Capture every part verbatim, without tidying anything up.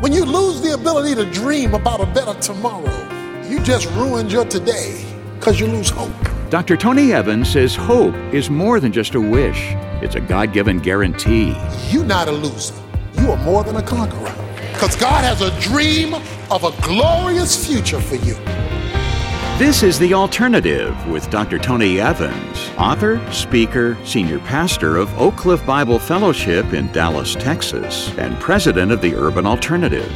When you lose the ability to dream about a better tomorrow, you just ruined your today because you lose hope. Doctor Tony Evans says hope is more than just a wish. It's a God-given guarantee. You're not a loser. You are more than a conqueror. Because God has a dream of a glorious future for you. This is The Alternative with Doctor Tony Evans, author, speaker, senior pastor of Oak Cliff Bible Fellowship in Dallas, Texas, and president of the Urban Alternative.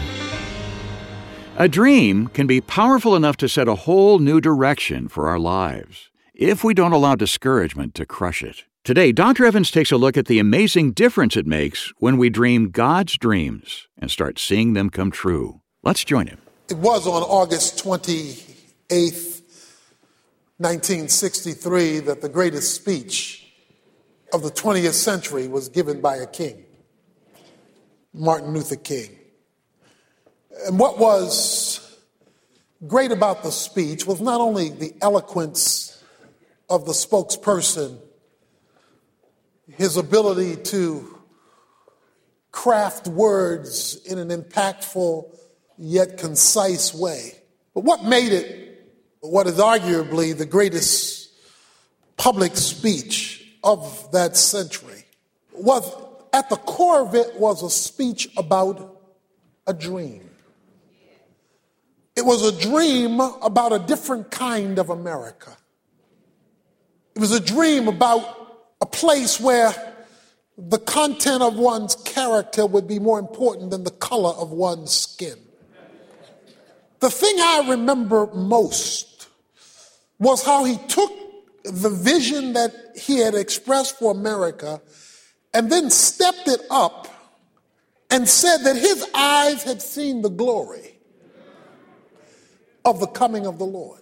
A dream can be powerful enough to set a whole new direction for our lives, if we don't allow discouragement to crush it. Today, Doctor Evans takes a look at the amazing difference it makes when we dream God's dreams and start seeing them come true. Let's join him. It was on August twenty-eighth, nineteen sixty-three, that the greatest speech of the twentieth century was given by a king, Martin Luther King. And what was great about the speech was not only the eloquence of the spokesperson, his ability to craft words in an impactful yet concise way, but what made it what is arguably the greatest public speech of that century was, at the core of it, was a speech about a dream. It was a dream about a different kind of America. It was a dream about a place where the content of one's character would be more important than the color of one's skin. The thing I remember most was how he took the vision that he had expressed for America and then stepped it up and said that his eyes had seen the glory of the coming of the Lord.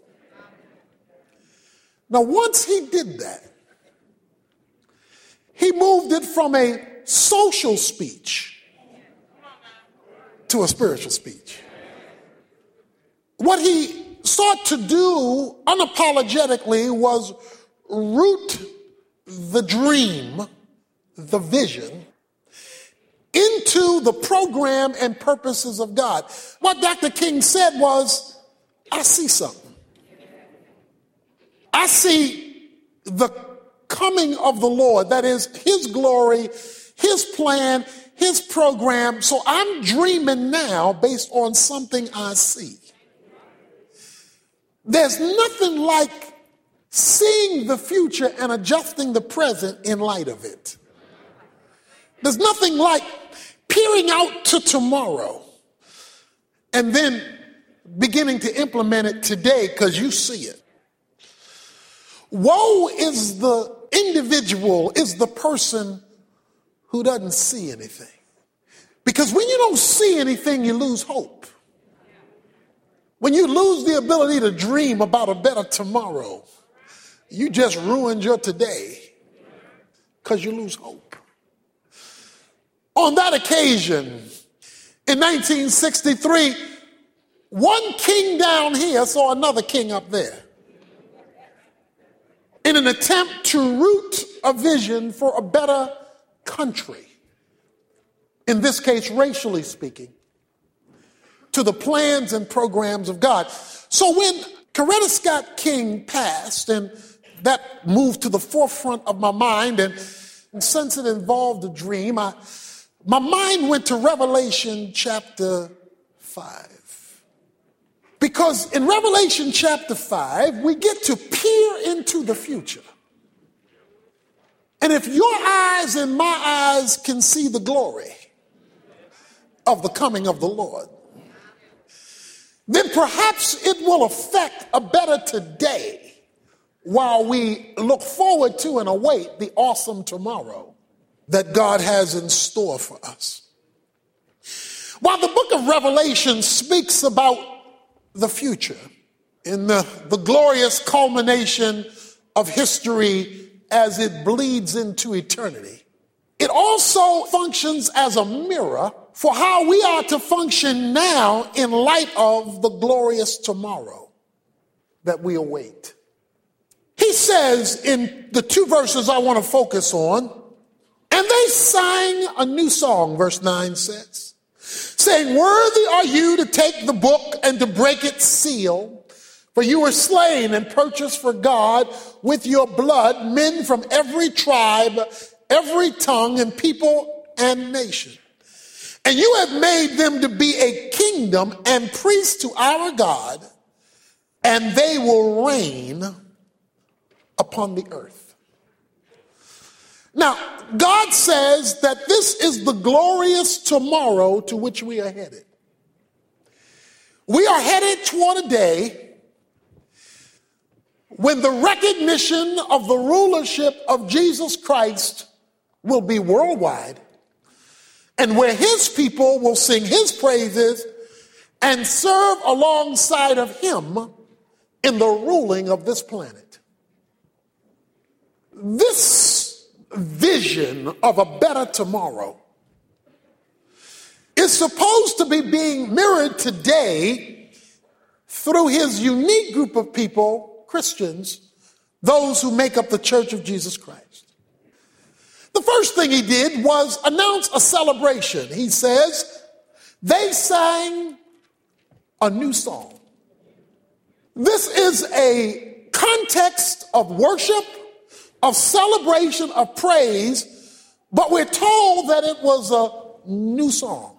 Now, once he did that, he moved it from a social speech to a spiritual speech. What he sought to do unapologetically was root the dream, the vision, into the program and purposes of God. What Doctor King said was, I see something. I see the coming of the Lord, that is his glory, his plan, his program. So I'm dreaming now based on something I see. There's nothing like seeing the future and adjusting the present in light of it. There's nothing like peering out to tomorrow and then beginning to implement it today because you see it. Woe is the individual, is the person who doesn't see anything. Because when you don't see anything, you lose hope. When you lose the ability to dream about a better tomorrow, you just ruined your today because you lose hope. On that occasion, in nineteen sixty-three, one king down here saw another king up there in an attempt to root a vision for a better country, in this case, racially speaking, to the plans and programs of God. So when Coretta Scott King passed, and that moved to the forefront of my mind, and, and since it involved a dream, I, my mind went to Revelation chapter five. Because in Revelation chapter five, we get to peer into the future. And if your eyes and my eyes can see the glory of the coming of the Lord, then perhaps it will affect a better today while we look forward to and await the awesome tomorrow that God has in store for us. While the book of Revelation speaks about the future in the, the glorious culmination of history as it bleeds into eternity, it also functions as a mirror for how we are to function now in light of the glorious tomorrow that we await. He says in the two verses I want to focus on, and they sang a new song, verse nine says, saying, worthy are you to take the book and to break its seal, for you were slain and purchased for God with your blood men from every tribe, every tongue and people and nation. And you have made them to be a kingdom and priests to our God, and they will reign upon the earth. Now, God says that this is the glorious tomorrow to which we are headed. We are headed toward a day when the recognition of the rulership of Jesus Christ will be worldwide, and where his people will sing his praises and serve alongside of him in the ruling of this planet. This vision of a better tomorrow is supposed to be being mirrored today through his unique group of people, Christians, those who make up the Church of Jesus Christ. The first thing he did was announce a celebration. He says, they sang a new song. This is a context of worship, of celebration, of praise, but we're told that it was a new song.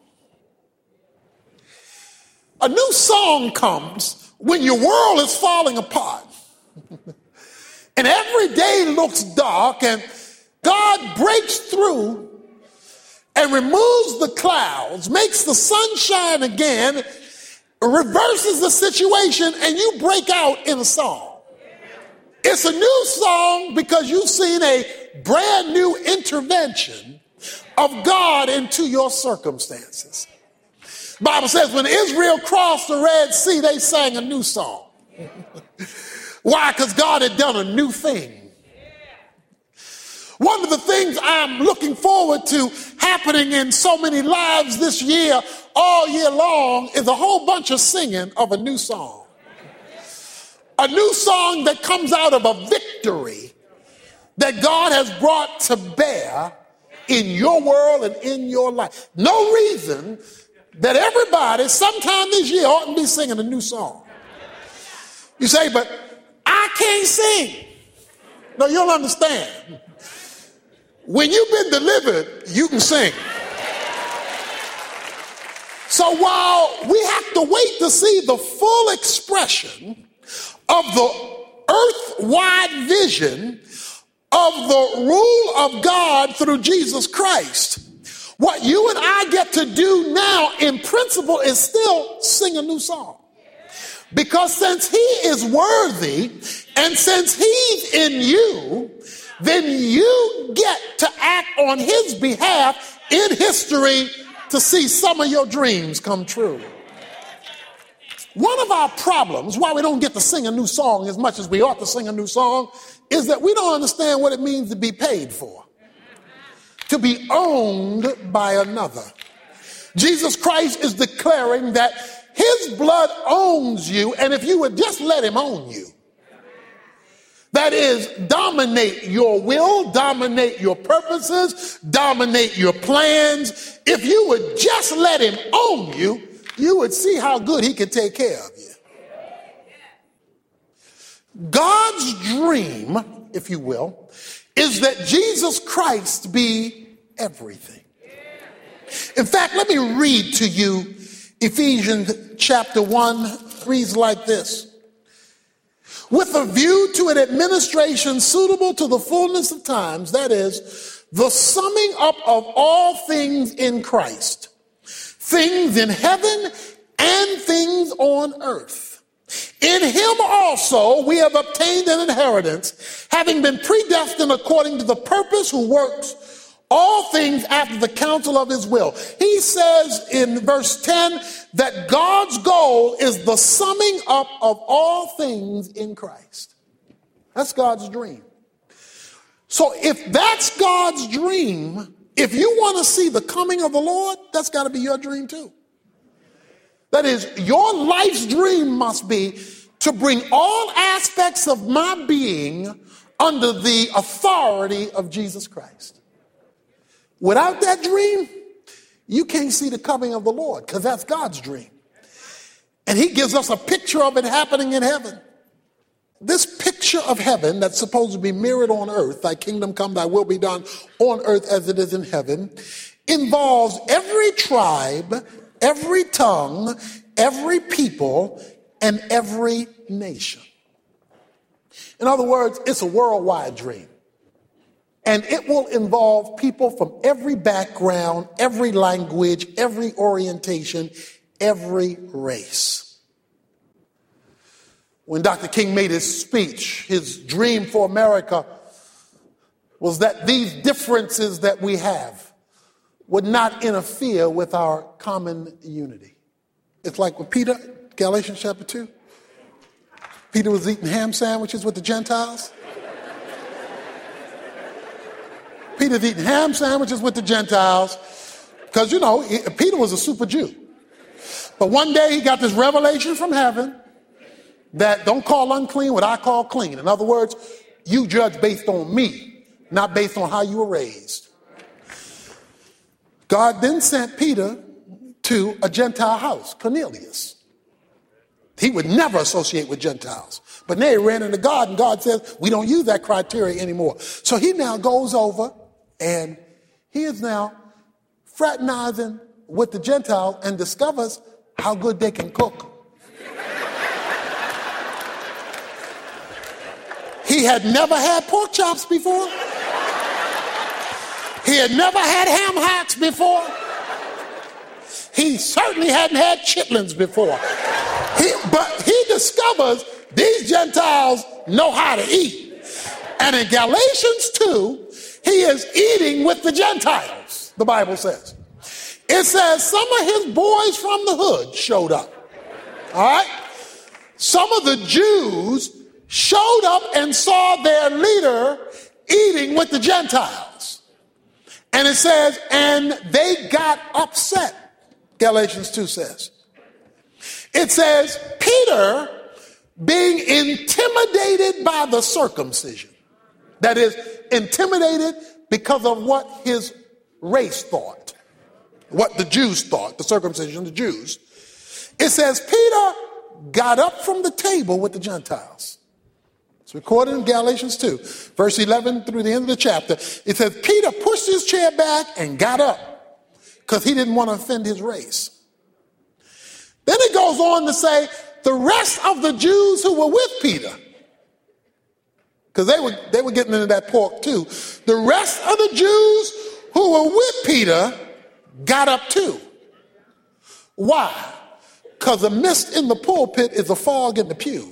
A new song comes when your world is falling apart and every day looks dark, and God breaks through and removes the clouds, makes the sun shine again, reverses the situation, and you break out in a song. It's a new song because you've seen a brand new intervention of God into your circumstances. The Bible says when Israel crossed the Red Sea, they sang a new song. Why? Because God had done a new thing. One of the things I'm looking forward to happening in so many lives this year, all year long, is a whole bunch of singing of a new song. A new song that comes out of a victory that God has brought to bear in your world and in your life. No reason that everybody sometime this year ought to be singing a new song. You say, but I can't sing. No, you don't understand. When you've been delivered, you can sing. So while we have to wait to see the full expression of the earth-wide vision of the rule of God through Jesus Christ, what you and I get to do now in principle is still sing a new song. Because since he is worthy and since he's in you, then you get to act on his behalf in history to see some of your dreams come true. One of our problems, why we don't get to sing a new song as much as we ought to sing a new song, is that we don't understand what it means to be paid for, to be owned by another. Jesus Christ is declaring that his blood owns you, and if you would just let him own you, that is, dominate your will, dominate your purposes, dominate your plans. If you would just let him own you, you would see how good he could take care of you. God's dream, if you will, is that Jesus Christ be everything. In fact, let me read to you Ephesians chapter one, reads like this. With a view to an administration suitable to the fullness of times, that is, the summing up of all things in Christ, things in heaven and things on earth. In him also we have obtained an inheritance, having been predestined according to the purpose who works all things after the counsel of his will. He says in verse ten that God's goal is the summing up of all things in Christ. That's God's dream. So if that's God's dream, if you want to see the coming of the Lord, that's got to be your dream too. That is, your life's dream must be to bring all aspects of my being under the authority of Jesus Christ. Without that dream, you can't see the coming of the Lord because that's God's dream. And he gives us a picture of it happening in heaven. This picture of heaven that's supposed to be mirrored on earth, thy kingdom come, thy will be done on earth as it is in heaven, involves every tribe, every tongue, every people, and every nation. In other words, it's a worldwide dream. And it will involve people from every background, every language, every orientation, every race. When Doctor King made his speech, his dream for America was that these differences that we have would not interfere with our common unity. It's like with Peter, Galatians chapter two. Peter was eating ham sandwiches with the Gentiles. Peter's eating ham sandwiches with the Gentiles because, you know, Peter was a super Jew. But one day he got this revelation from heaven that don't call unclean what I call clean. In other words, you judge based on me, not based on how you were raised. God then sent Peter to a Gentile house, Cornelius. He would never associate with Gentiles. But now he ran into God, and God says, we don't use that criteria anymore. So he now goes over, and he is now fraternizing with the Gentiles and discovers how good they can cook. He had never had pork chops before. He had never had ham hocks before. He certainly hadn't had chitlins before. He, but he discovers these Gentiles know how to eat. And in Galatians two, he is eating with the Gentiles, the Bible says. It says some of his boys from the hood showed up. All right? Some of the Jews showed up and saw their leader eating with the Gentiles. And it says, and they got upset, Galatians two says. It says, Peter being intimidated by the circumcision. That is, intimidated because of what his race thought, what the Jews thought, the circumcision of the Jews. It says, Peter got up from the table with the Gentiles. It's recorded in Galatians two, verse eleven through the end of the chapter. It says, Peter pushed his chair back and got up because he didn't want to offend his race. Then it goes on to say, the rest of the Jews who were with Peter, because they were, they were getting into that pork too. The rest of the Jews who were with Peter got up too. Why? Because the mist in the pulpit is a fog in the pew.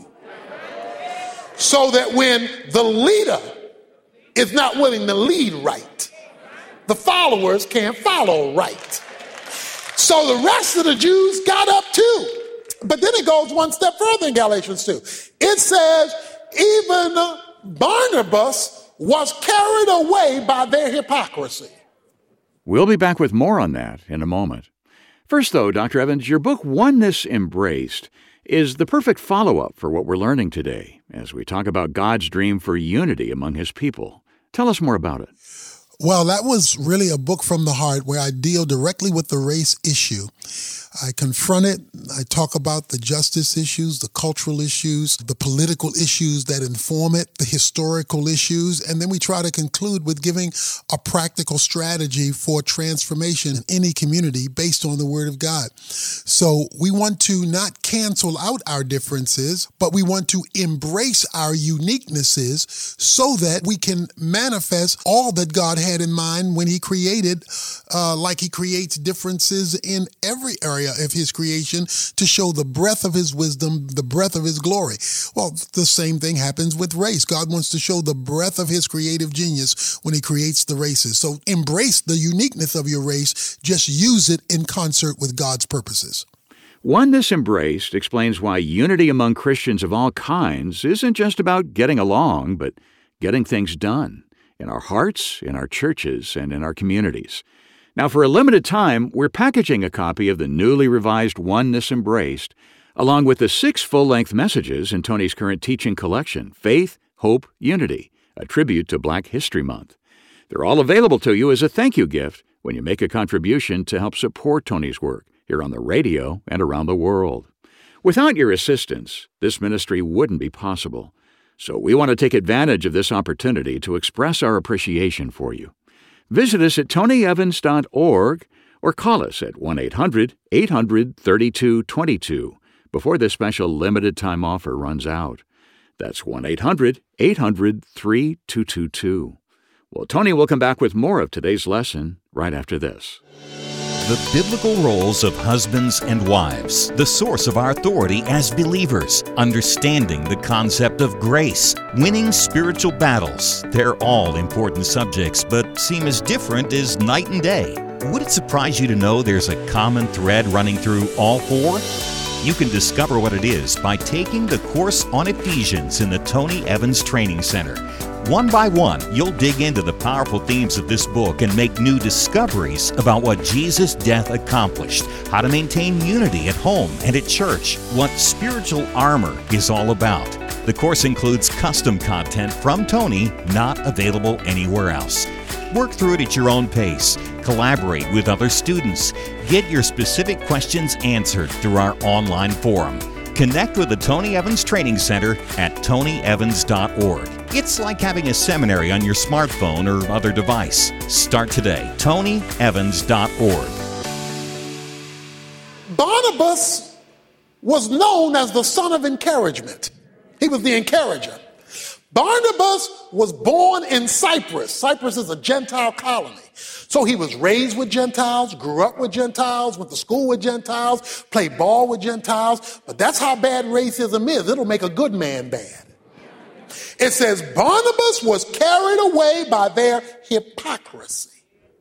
So that when the leader is not willing to lead right, the followers can't follow right. So the rest of the Jews got up too. But then it goes one step further in Galatians two. It says, even Barnabas was carried away by their hypocrisy. We'll be back with more on that in a moment. First, though, Doctor Evans, your book, Oneness Embraced, is the perfect follow-up for what we're learning today as we talk about God's dream for unity among his people. Tell us more about it. Well, that was really a book from the heart where I deal directly with the race issue. I confront it. I talk about the justice issues, the cultural issues, the political issues that inform it, the historical issues, and then we try to conclude with giving a practical strategy for transformation in any community based on the Word of God. So we want to not cancel out our differences, but we want to embrace our uniquenesses so that we can manifest all that God had in mind when he created, uh, like he creates differences in every area of his creation to show the breadth of his wisdom, the breadth of his glory. Well, the same thing happens with race. God wants to show the breadth of his creative genius when he creates the races. So embrace the uniqueness of your race. Just use it in concert with God's purposes. Oneness Embraced explains why unity among Christians of all kinds isn't just about getting along, but getting things done in our hearts, in our churches, and in our communities. Now, for a limited time, we're packaging a copy of the newly revised Oneness Embraced, along with the six full-length messages in Tony's current teaching collection, Faith, Hope, Unity, a tribute to Black History Month. They're all available to you as a thank you gift when you make a contribution to help support Tony's work here on the radio and around the world. Without your assistance, this ministry wouldn't be possible. So we want to take advantage of this opportunity to express our appreciation for you. Visit us at tony evans dot org or call us at one eight hundred eight hundred thirty-two twenty-two before this special limited-time offer runs out. That's one eight hundred eight hundred thirty-two twenty-two. Well, Tony will come back with more of today's lesson right after this. The biblical roles of husbands and wives, the source of our authority as believers, understanding the concept of grace, winning spiritual battles. They're all important subjects, but seem as different as night and day. Would it surprise you to know there's a common thread running through all four? You can discover what it is by taking the course on Ephesians in the Tony Evans Training Center. One by one, you'll dig into the powerful themes of this book and make new discoveries about what Jesus' death accomplished, how to maintain unity at home and at church, what spiritual armor is all about. The course includes custom content from Tony, not available anywhere else. Work through it at your own pace. Collaborate with other students. Get your specific questions answered through our online forum. Connect with the Tony Evans Training Center at tony evans dot org. It's like having a seminary on your smartphone or other device. Start today. tony evans dot org. Barnabas was known as the son of encouragement. He was the encourager. Barnabas was born in Cyprus. Cyprus is a Gentile colony. So he was raised with Gentiles, grew up with Gentiles, went to school with Gentiles, played ball with Gentiles. But that's how bad racism is. It'll make a good man bad. It says Barnabas was carried away by their hypocrisy.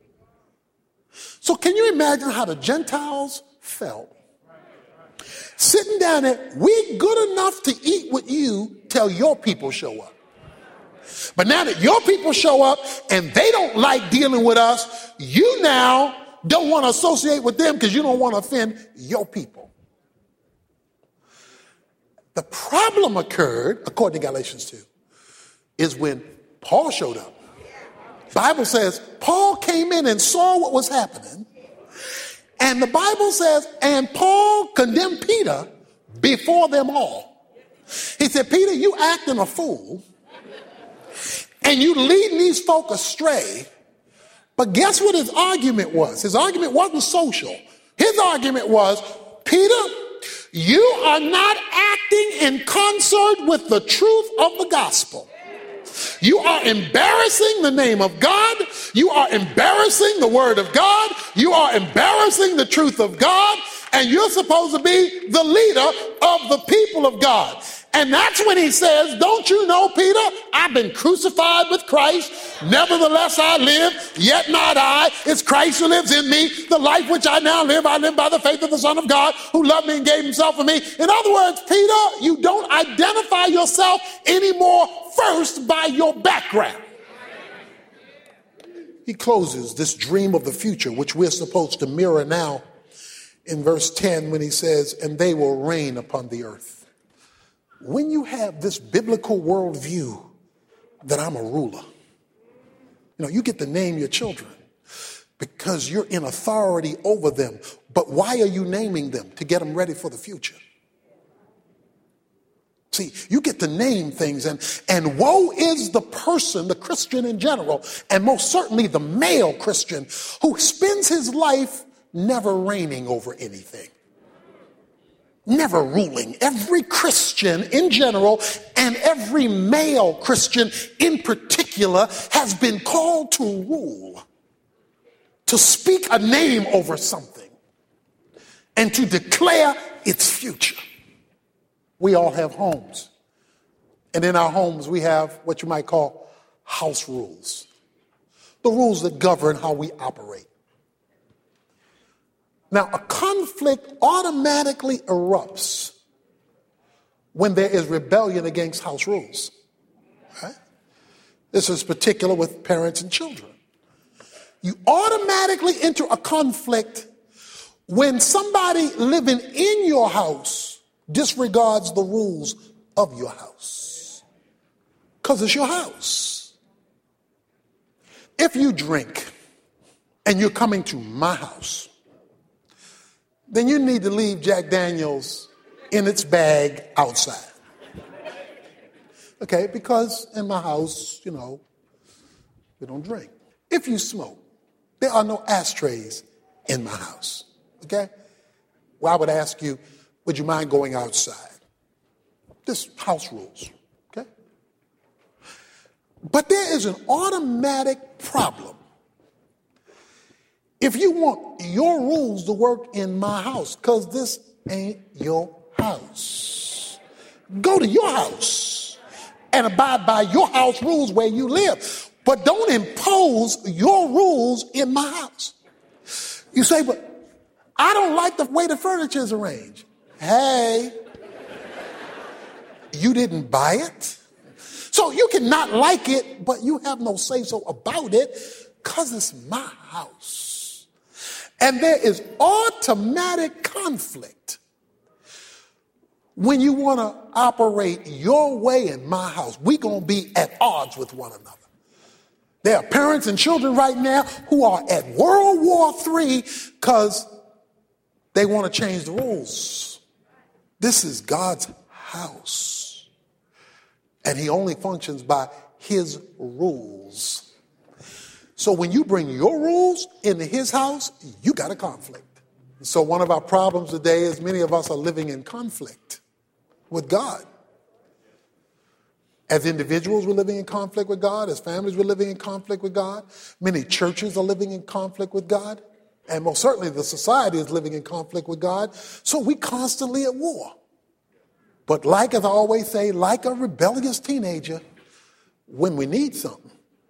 So can you imagine how the Gentiles felt? Sitting down there, we're good enough to eat with you till your people show up. But now that your people show up and they don't like dealing with us, you now don't want to associate with them because you don't want to offend your people. The problem occurred, according to Galatians two, is when Paul showed up. The Bible says Paul came in and saw what was happening. And the Bible says, and Paul condemned Peter before them all. He said, Peter, you acting a fool. And you leading these folk astray. But guess what his argument was? His argument wasn't social. His argument was, Peter, you are not acting in concert with the truth of the gospel. You are embarrassing the name of God. You are embarrassing the word of God. You are embarrassing the truth of God. And you're supposed to be the leader of the people of God. And that's when he says, don't you know, Peter, I've been crucified with Christ. Nevertheless, I live, yet not I. It's Christ who lives in me. The life which I now live, I live by the faith of the Son of God who loved me and gave himself for me. In other words, Peter, you don't identify yourself anymore first by your background. He closes this dream of the future, which we're supposed to mirror now in verse ten when he says, and they will reign upon the earth. When you have this biblical worldview that I'm a ruler, you know, you get to name your children because you're in authority over them. But why are you naming them? To get them ready for the future. See, you get to name things, and, and woe is the person, the Christian in general, and most certainly the male Christian who spends his life never reigning over anything. Never ruling. Every Christian in general and every male Christian in particular has been called to rule, to speak a name over something, and to declare its future. We all have homes. And in our homes, we have what you might call house rules, the rules that govern how we operate. Now, a conflict automatically erupts when there is rebellion against house rules. Right? This is particular with parents and children. You automatically enter a conflict when somebody living in your house disregards the rules of your house. Because it's your house. If you drink, and you're coming to my house, then you need to leave Jack Daniels in its bag outside. Okay, because in my house, you know, we don't drink. If you smoke, there are no ashtrays in my house. Okay? Well, I would ask you, would you mind going outside? This house rules. Okay? But there is an automatic problem. If you want your rules to work in my house, because this ain't your house, go to your house and abide by your house rules where you live. But don't impose your rules in my house. You say, but I don't like the way the furniture is arranged. Hey, you didn't buy it? So you can not like it, but you have no say-so about it because it's my house. And there is automatic conflict when you want to operate your way in my house. We're going to be at odds with one another. There are parents and children right now who are at World War Three because they want to change the rules. This is God's house, and he only functions by his rules. So when you bring your rules into his house, you got a conflict. So one of our problems today is many of us are living in conflict with God. As individuals, we're living in conflict with God. As families, we're living in conflict with God. Many churches are living in conflict with God. And most certainly the society is living in conflict with God. So we constantly at war. But like, as I always say, like a rebellious teenager, when we need something,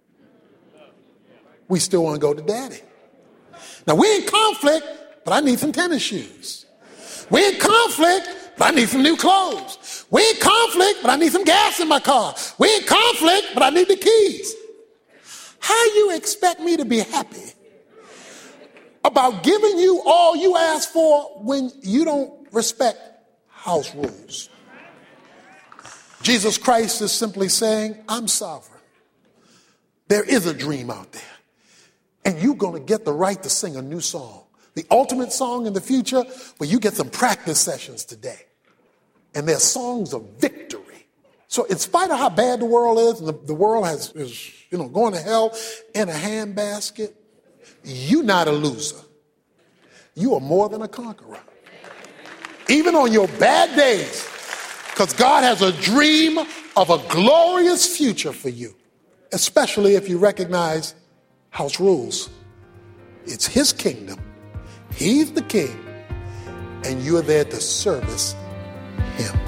we still want to go to daddy. Now, we're in conflict, but I need some tennis shoes. We're in conflict, but I need some new clothes. We're in conflict, but I need some gas in my car. We're in conflict, but I need the keys. How you expect me to be happy about giving you all you ask for when you don't respect house rules? Jesus Christ is simply saying, I'm sovereign. There is a dream out there, and you're going to get the right to sing a new song. The ultimate song in the future, where you get some practice sessions today. And they're songs of victory. So in spite of how bad the world is, and the, the world has, is, you know, going to hell in a handbasket, you're not a loser. You are more than a conqueror. Even on your bad days, because God has a dream of a glorious future for you, especially if you recognize house rules. It's his kingdom. He's the king, and you're there to service him.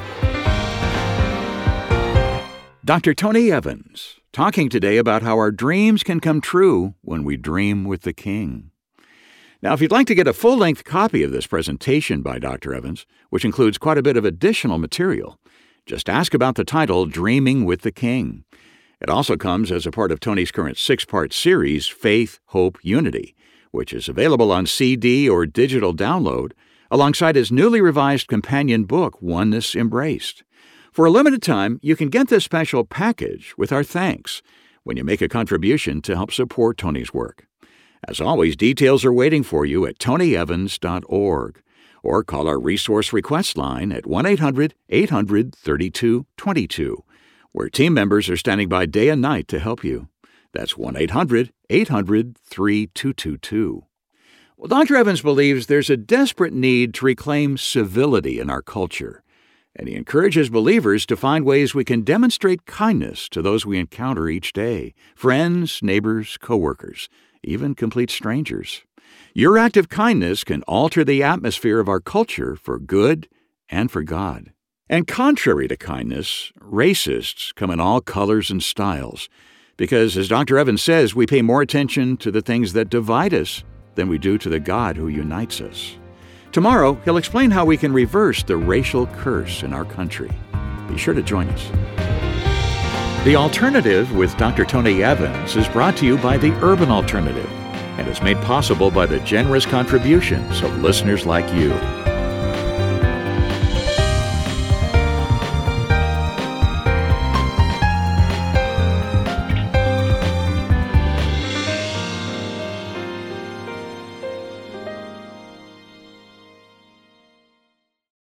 Doctor Tony Evans, talking today about how our dreams can come true when we dream with the King. Now, if you'd like to get a full-length copy of this presentation by Doctor Evans, which includes quite a bit of additional material, just ask about the title, Dreaming with the King. It also comes as a part of Tony's current six-part series, Faith, Hope, Unity, which is available on C D or digital download, alongside his newly revised companion book, Oneness Embraced. For a limited time, you can get this special package with our thanks when you make a contribution to help support Tony's work. As always, details are waiting for you at tony evans dot org, or call our resource request line at one eight hundred eight hundred thirty-two twenty-two, where team members are standing by day and night to help you. That's one eight hundred eight hundred thirty-two twenty-two. Well, Doctor Evans believes there's a desperate need to reclaim civility in our culture, and he encourages believers to find ways we can demonstrate kindness to those we encounter each day, friends, neighbors, coworkers, even complete strangers. Your act of kindness can alter the atmosphere of our culture for good and for God. And contrary to kindness, racists come in all colors and styles, because, as Doctor Evans says, we pay more attention to the things that divide us than we do to the God who unites us. Tomorrow, he'll explain how we can reverse the racial curse in our country. Be sure to join us. The Alternative with Doctor Tony Evans is brought to you by the Urban Alternative and is made possible by the generous contributions of listeners like you.